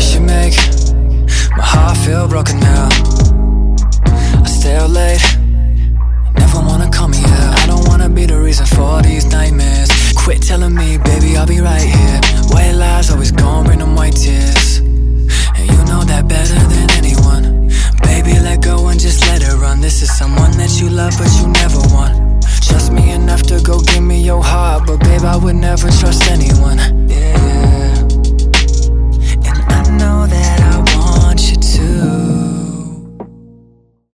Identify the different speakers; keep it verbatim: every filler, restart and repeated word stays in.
Speaker 1: choice you make, my heart feel broken now. I stay out late, never wanna call me out. I don't wanna be the reason for these nightmares. Quit telling me, baby, I'll be right here. White lies always gon' bring them white tears, and you know that better than anyone. Baby, let go and just let it run. This is someone that you love but you never want. Trust me enough to go give me your heart, but babe, I would never trust